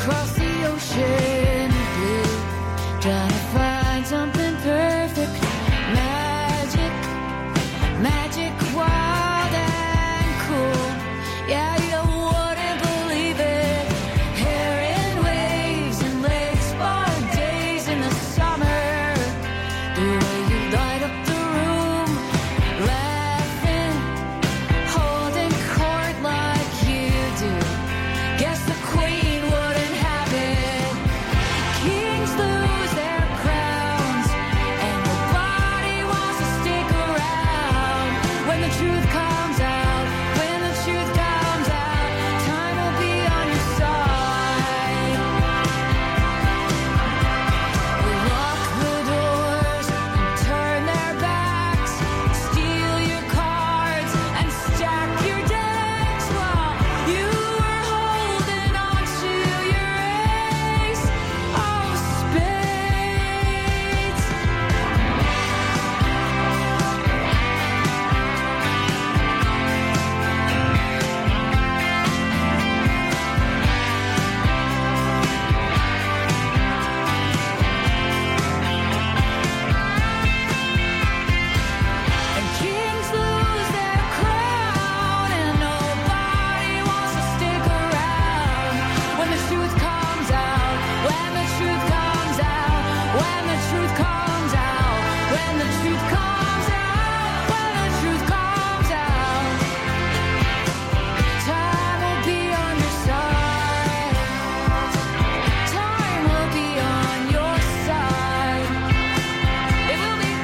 across the ocean blue, trying to find something perfect. Magic, magic, wild and cool. Yeah, you wouldn't believe it. Hair in waves and legs for days in the summer. The way you light up the room, laughing, holding court like you do. Guess the queen wouldn't have it. Kings lose their crowns, and nobody wants to stick around. When the truth comes out, when the truth comes out, time will be on your side. We lock the doors and turn their backs, steal your cards and stack your decks while you were holding on to your ace of spades. And kings lose their crown, and nobody wants to stick around. When the truth comes out, when the truth comes out, when the truth comes out, when the truth comes out, when the truth comes out, time will be on your side. Time will be on your side. It will be.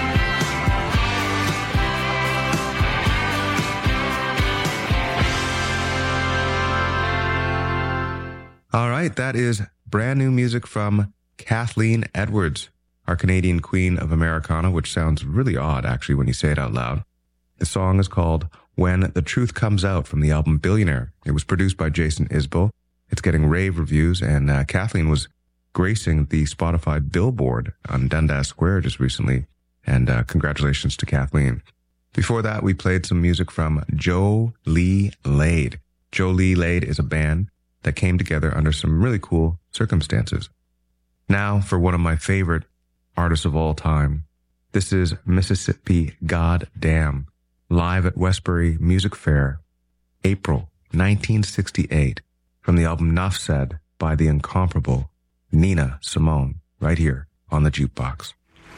All right, that is brand new music from Kathleen Edwards, our Canadian queen of Americana, which sounds really odd, actually, when you say it out loud. The song is called When the Truth Comes Out from the album Billionaire. It was produced by Jason Isbell. It's getting rave reviews, and Kathleen was gracing the Spotify Billboard on Dundas Square just recently, and congratulations to Kathleen. Before that, we played some music from Joe Lee Lade. Joe Lee Lade is a band that came together under some really cool circumstances. Now for one of my favorite artists of all time. This is Mississippi Goddam, live at Westbury Music Fair, April 1968, from the album Nuff Said by the incomparable Nina Simone, right here on the Jukebox.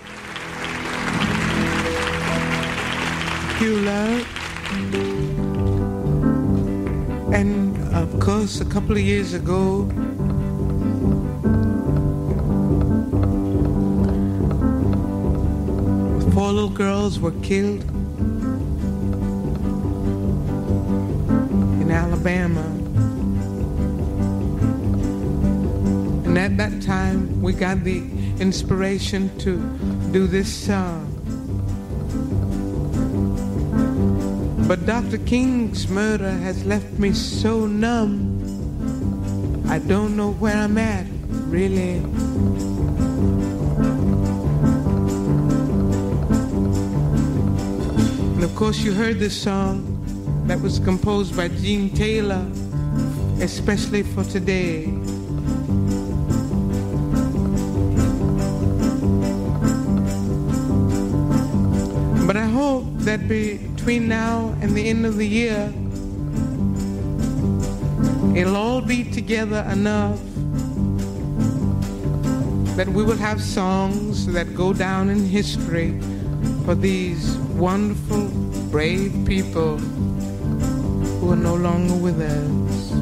You love. And of course, a couple of years ago, 4 little girls were killed in Alabama. And at that time, we got the inspiration to do this song. But Dr. King's murder has left me so numb. I don't know where I'm at, really. And of course you heard this song that was composed by Gene Taylor, especially for today. But I hope that between now and the end of the year, it'll all be together enough that we will have songs that go down in history for these wonderful, brave people who are no longer with us.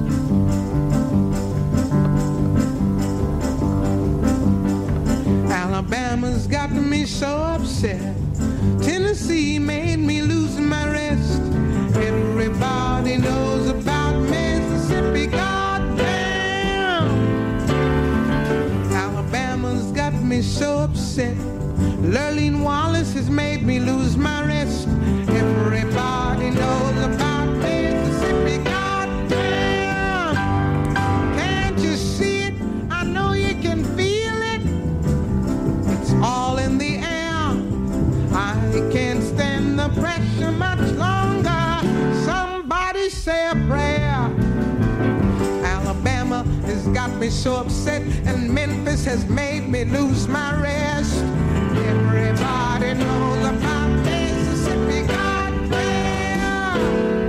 Alabama's got me so upset. Tennessee made me lose my rest. Everybody knows about Mississippi, goddamn. Alabama's got me so upset. Lurleen Wallace has made me lose my rest. Everybody knows about Mississippi, goddamn. Can't you see it? I know you can feel it. It's all in the air. I can't stand the pressure much longer. Somebody say a prayer. Alabama is got me so upset, and Memphis has made me lose my rest. Everybody knows about Mississippi, goddamn.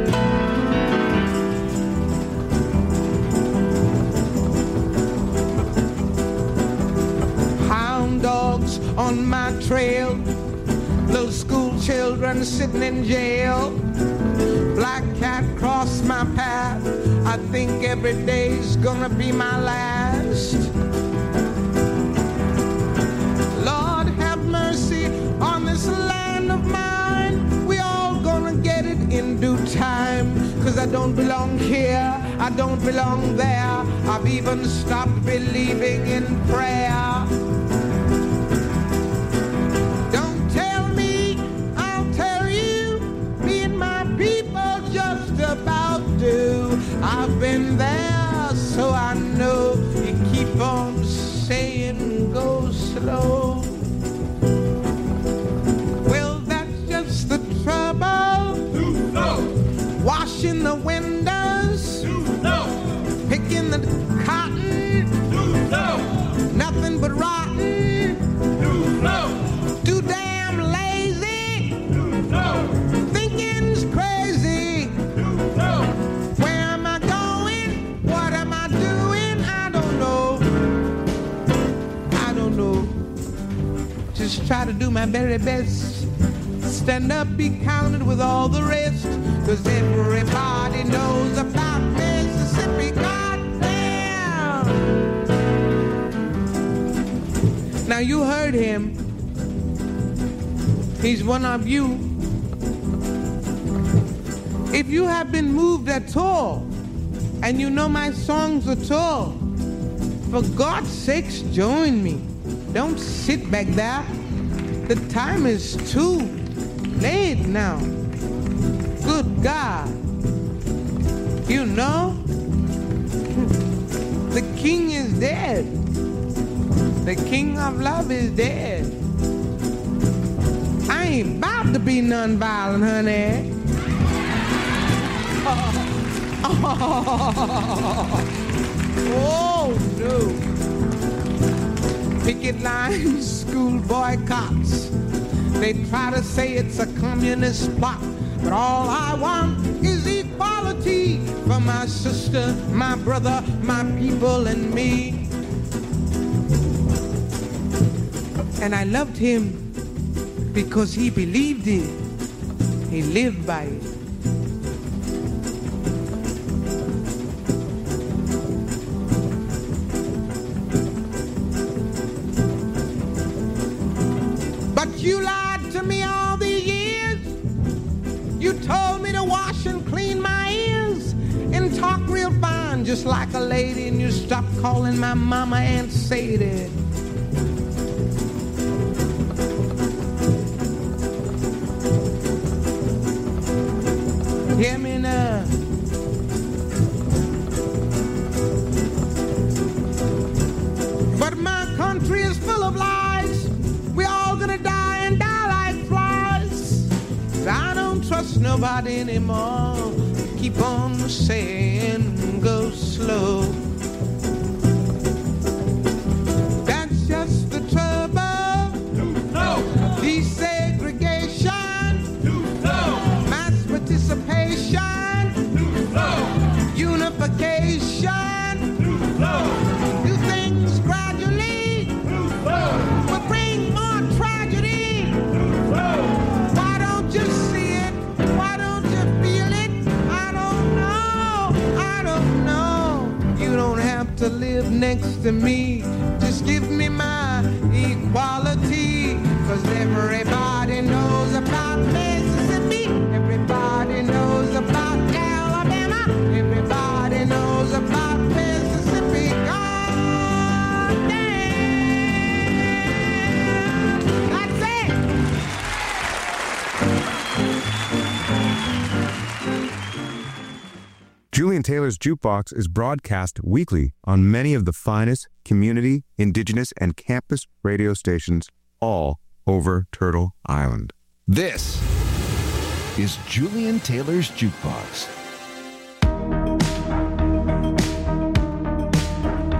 Hound dogs on my trail, little school children sitting in jail. Black cat crossed my path. I think every day's gonna be my last. Lord have mercy on this land of mine. We all gonna get it in due time. 'Cause I don't belong here, I don't belong there. I've even stopped believing in prayer. Don't tell me, I'll tell you. Me and my people just about do. I've been there, so I know. You keep on saying go slow. Well, that's just the trouble. Washing the windows, picking the cotton, nothing but rotten, too damn lazy, thinking's crazy. Where am I going? What am I doing? I don't know. I don't know. Just try to do my very best. Stand up, be counted with all the rest. 'Cause everybody knows about Mississippi, goddamn. Now you heard him. He's one of you. If you have been moved at all, and you know my songs at all, for God's sakes, join me. Don't sit back there. The time is too late now. Good God. You know, the king is dead. The king of love is dead. I ain't about to be nonviolent, honey. Oh, no. Picket lines, school boycotts. They try to say it's a communist plot, but all I want is equality for my sister, my brother, my people, and me. And I loved him because he believed it. He lived by it. But you lied to me all these years. You told me to wash and clean my ears and talk real fine, just like a lady, and you stopped calling my mama Aunt Sadie. Hear me now. But my country is full of lies. We all gonna die and die like flies. I don't trust nobody anymore. Keep on saying go slow. That's just the trouble. Desegregation, mass participation, unification. Do things gradually. Will bring more tragedy. Why don't you see it? Why don't you feel it? I don't know. I don't know. You don't have to live next to me. Just give me my equality. 'Cause everybody knows about Mississippi. Everybody knows about Alabama. Everybody knows about Mississippi. Goddamn. That's it. Julian Taylor's Jukebox is broadcast weekly on many of the finest community, indigenous, and campus radio stations all over Turtle Island. This is Julian Taylor's Jukebox.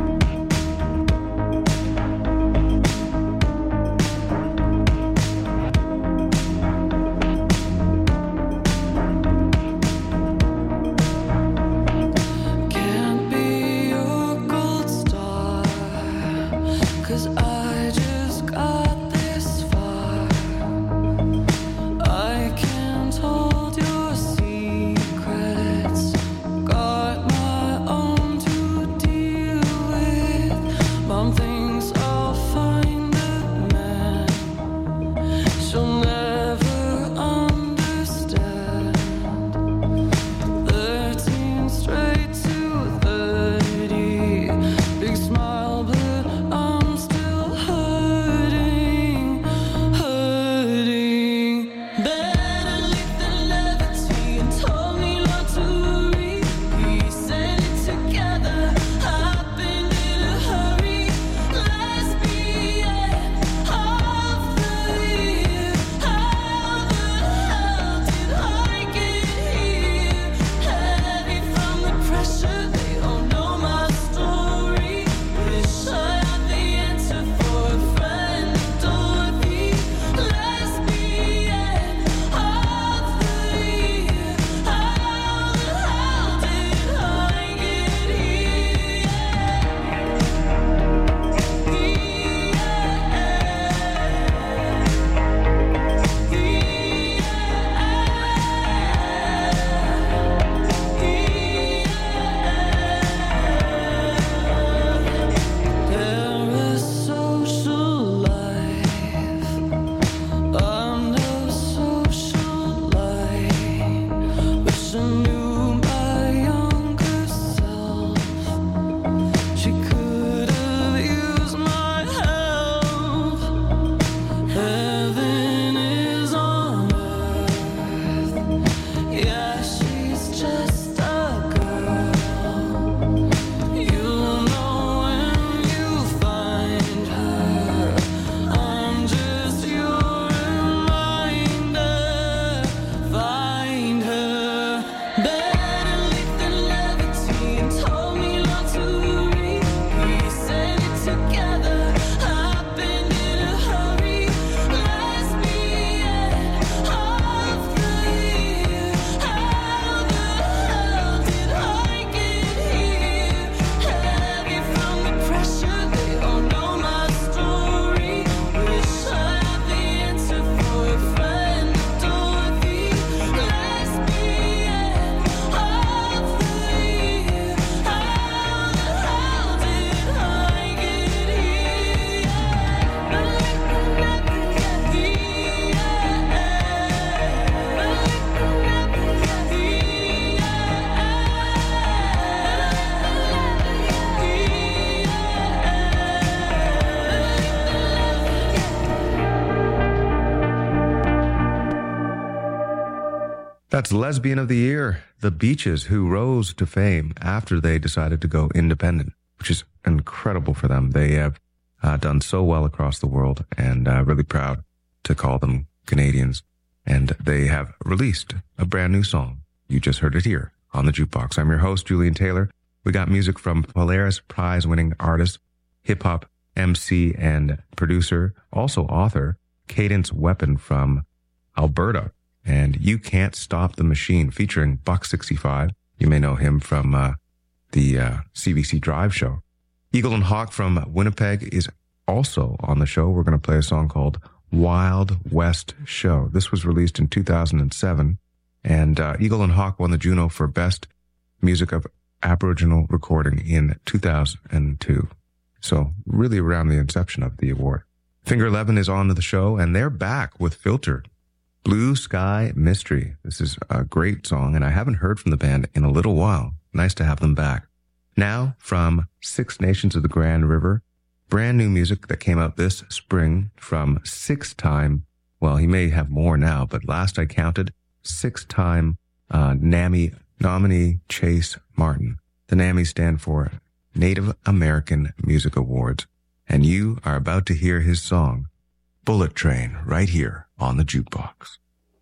That's Lesbian of the Year, The Beaches, who rose to fame after they decided to go independent, which is incredible for them. They have done so well across the world, and really proud to call them Canadians. And they have released a brand new song. You just heard it here on the Jukebox. I'm your host, Julian Taylor. We got music from Polaris Prize-winning artist, hip-hop MC and producer, also author, Cadence Weapon from Alberta, and You Can't Stop the Machine featuring Buck 65. You may know him from the CBC Drive show. Eagle and Hawk from Winnipeg is also on the show. We're going to play a song called Wild West Show. This was released in 2007, and Eagle and Hawk won the Juno for Best Music of Aboriginal Recording in 2002. So really around the inception of the award. Finger 11 is on to the show, and they're back with Filter. Blue Sky Mystery. This is a great song, and I haven't heard from the band in a little while. Nice to have them back. Now, from Six Nations of the Grand River, brand new music that came out this spring from six-time, well, he may have more now, but last I counted, six-time NAMI nominee Chase Martin. The NAMI stand for Native American Music Awards, and you are about to hear his song, Bullet Train, right here on the Jukebox.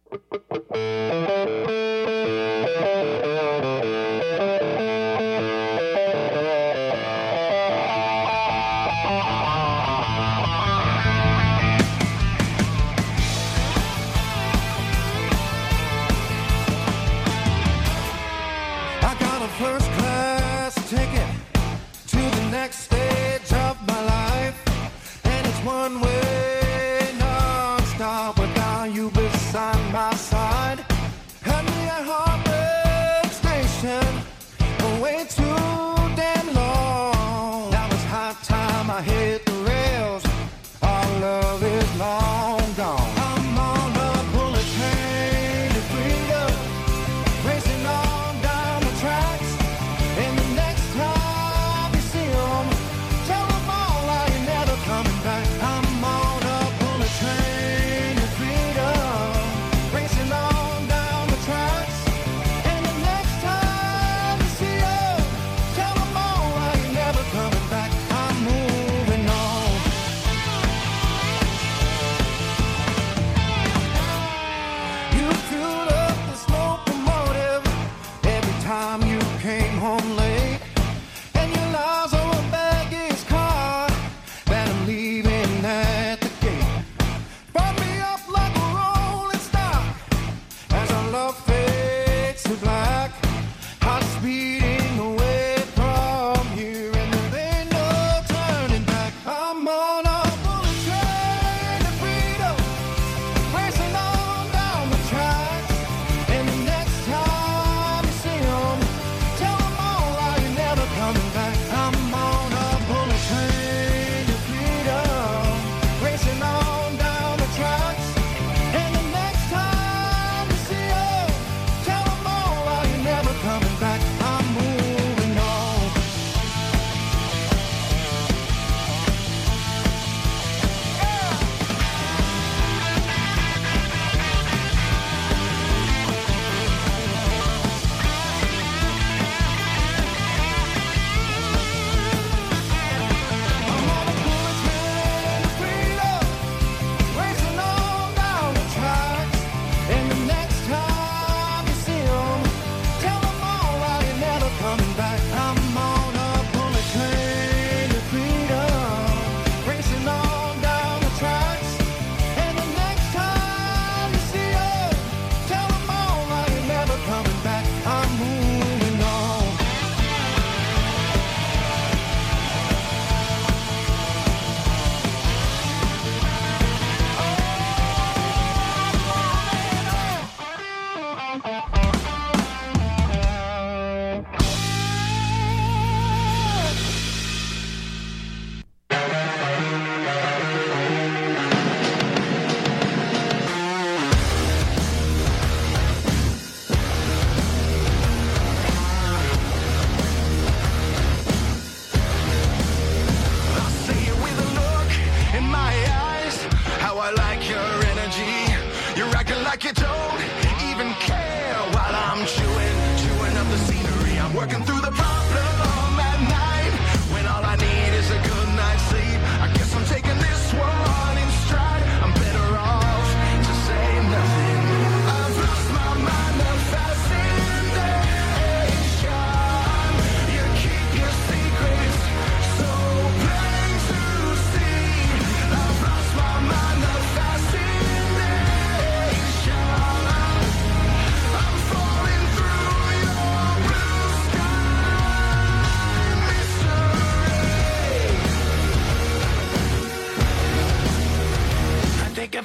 I got a first class ticket to the next stage of my life, and it's one way non-stop without you beside my side. Had me at Heartbreak Station, way too damn long. Now it's high time I hit the rails. Our love is long gone. I'm on a bullet train to freedom, racing on down the tracks. And the next time you see 'em,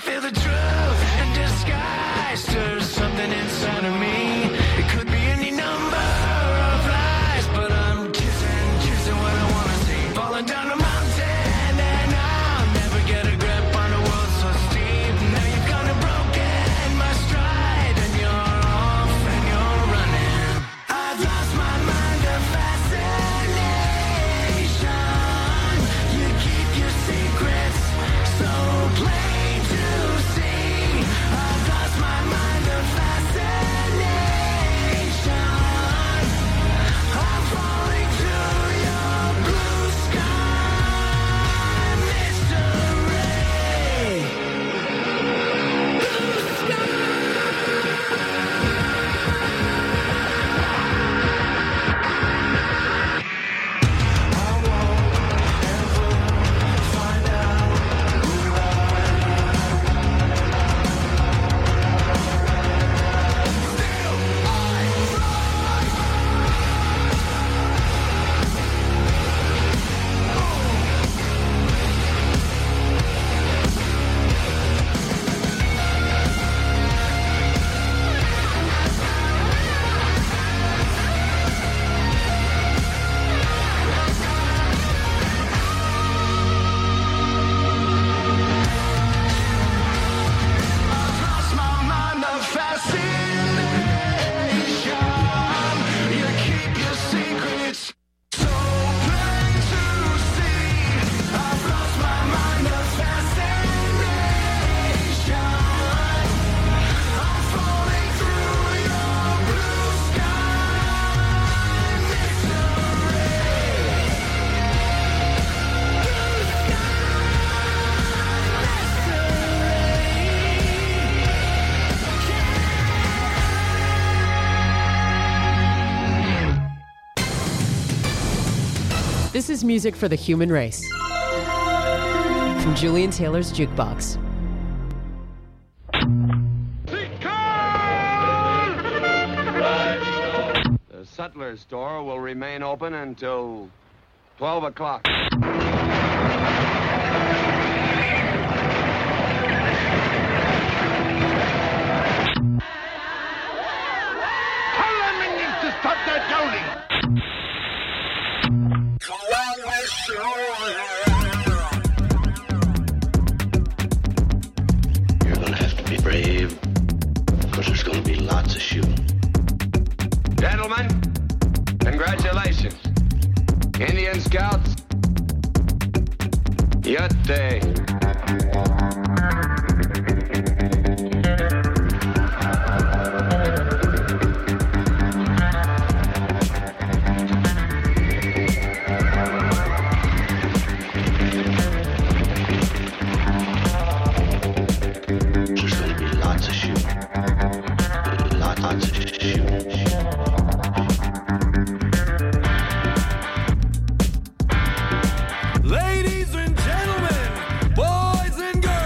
feel the truth in disguise. There's something inside of me. It could be any number of lies, but I'm choosing what I want to see. Falling down a mountain and I'll never get a grip on the world so steep. Now you've gone and broken my stride and you're off and you're running. I've lost my mind of fascination. You keep your secrets so plain to see. I've lost my mind of fascination. I'm falling through your blue sky mystery. Blue sky. Lost my mind of fascination. You keep your secrets so plain to see. I've lost my mind of fascination. I'm falling through your blue sky This is music for the human race. From Julian Taylor's Jukebox. The Sutler's store will remain open until 12 o'clock. Tell them Indians to stop that yowling. You're gonna have to be brave, because there's gonna be lots of shooting. Gentlemen, congratulations. Indian Scouts, Yatte. There's gonna be lots of shooting. Lots of shooting. Ladies and gentlemen, boys and girls.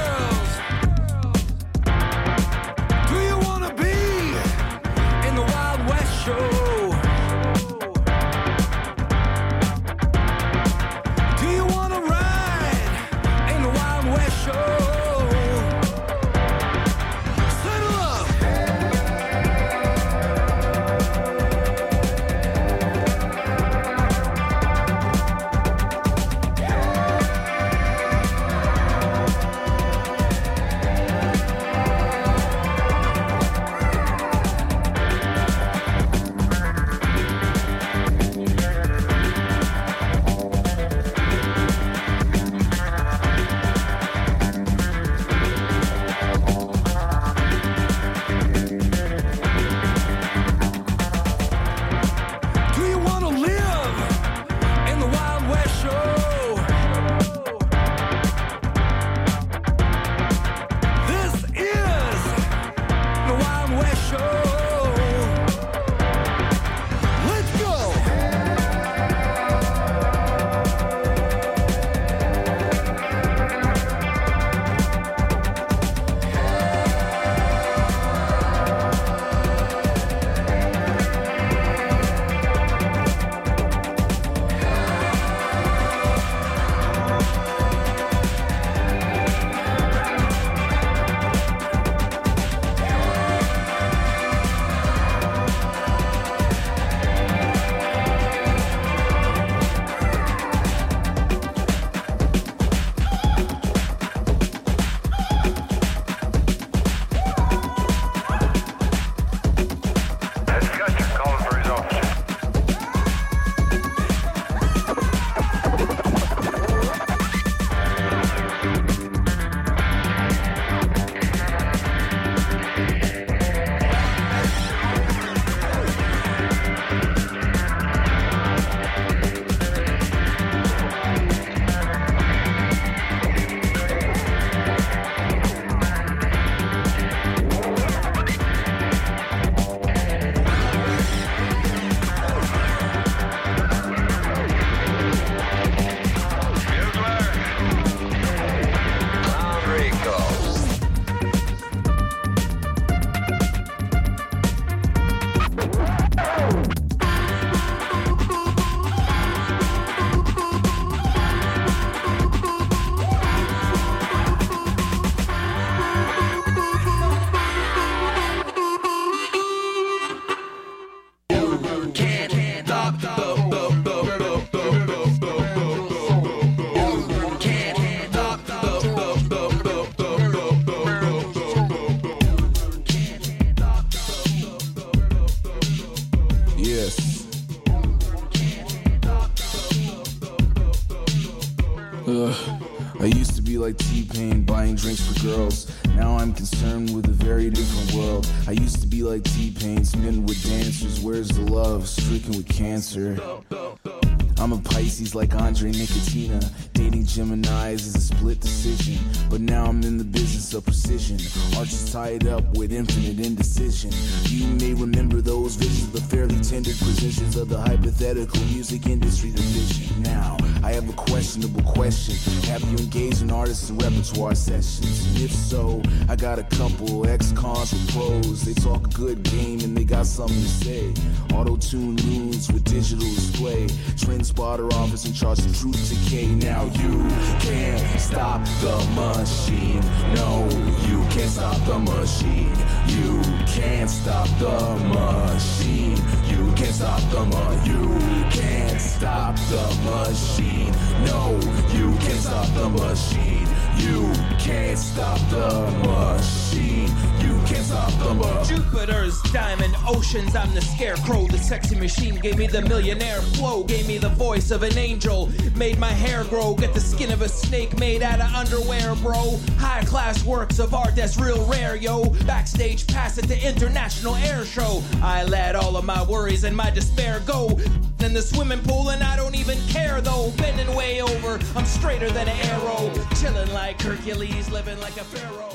I used to be like T-Pain, buying drinks for girls. Now I'm concerned with a very different world. I used to be like T-Pain, smitten with dancers. Where's the love? Stricken with cancer. I'm a Pisces like Andre Nicotina. Dating Geminis is a split decision. But now I'm in the business of precision. Arches tied up with infinite indecision. You may remember those visions, the fairly tender positions of the hypothetical music industry division. Now, I have a questionable question. Have you engaged in artists and repertoire sessions? And if so, I got a couple ex-cons with pros. They talk a good game and they got something to say. Auto-tune moves with digital display. Trend spotter office in charge of truth decay. Now you can't stop the machine. No, you can't stop the machine. You can't stop the machine. You can't stop the You can't stop the machine. No, you can't stop the machine. You can't stop the machine. You can't stop the machine. Jupiter's diamond oceans, I'm the scarecrow. The sexy machine gave me the millionaire flow, gave me the voice of an angel, made my hair grow, get the skin of a snake made out of underwear, bro. High class works of art that's real rare, yo. Backstage pass at the International Air Show. I let all of my worries and my despair go in the swimming pool, and I don't even care though. Bending way over, I'm straighter than an arrow, chilling like Hercules, living like a pharaoh.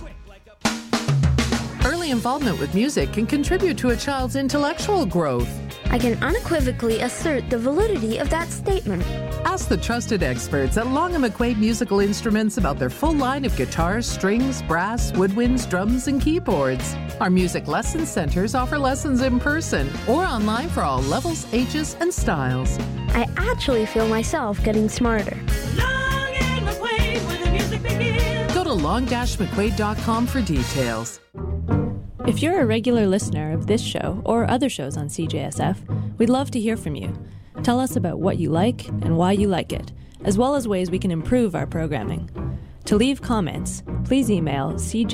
Early involvement with music can contribute to a child's intellectual growth. I can unequivocally assert the validity of that statement. Ask the trusted experts at Long & McQuaid Musical Instruments about their full line of guitars, strings, brass, woodwinds, drums, and keyboards. Our music lesson centers offer lessons in person or online for all levels, ages, and styles. I actually feel myself getting smarter. Long & McQuaid, where the music begins. Go to long-mcquaid.com for details. If you're a regular listener of this show or other shows on CJSF, we'd love to hear from you. Tell us about what you like and why you like it, as well as ways we can improve our programming. To leave comments, please email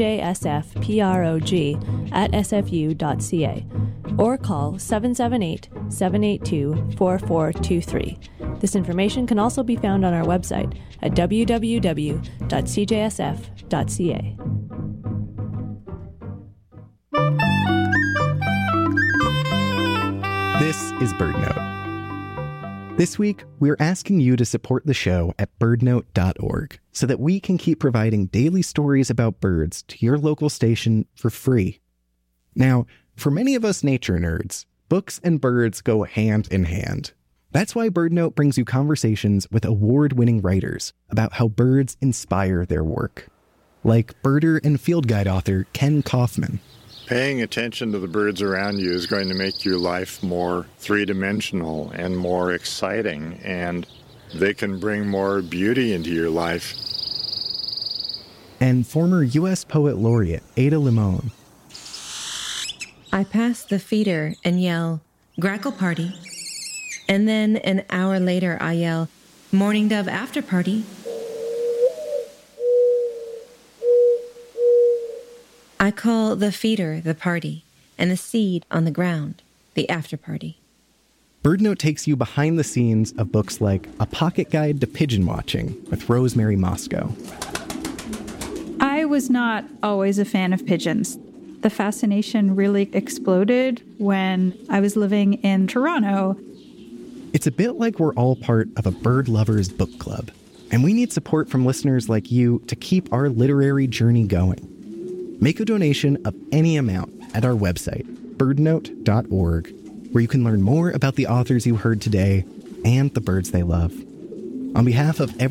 cjsfprog@sfu.ca or call 778-782-4423. This information can also be found on our website at www.cjsf.ca. This is BirdNote. This week, we're asking you to support the show at birdnote.org so that we can keep providing daily stories about birds to your local station for free. Now, for many of us nature nerds, books and birds go hand in hand. That's why BirdNote brings you conversations with award-winning writers about how birds inspire their work. Like birder and field guide author Ken Kaufman. Paying attention to the birds around you is going to make your life more three-dimensional and more exciting, and they can bring more beauty into your life. And former U.S. Poet Laureate Ada Limon. I pass the feeder and yell, "Grackle party." And then an hour later I yell, "Morning dove after party." I call the feeder the party, and the seed on the ground the after party. BirdNote takes you behind the scenes of books like A Pocket Guide to Pigeon Watching with Rosemary Moscow. I was not always a fan of pigeons. The fascination really exploded when I was living in Toronto. It's a bit like we're all part of a bird lovers book club, and we need support from listeners like you to keep our literary journey going. Make a donation of any amount at our website, birdnote.org, where you can learn more about the authors you heard today and the birds they love. On behalf of every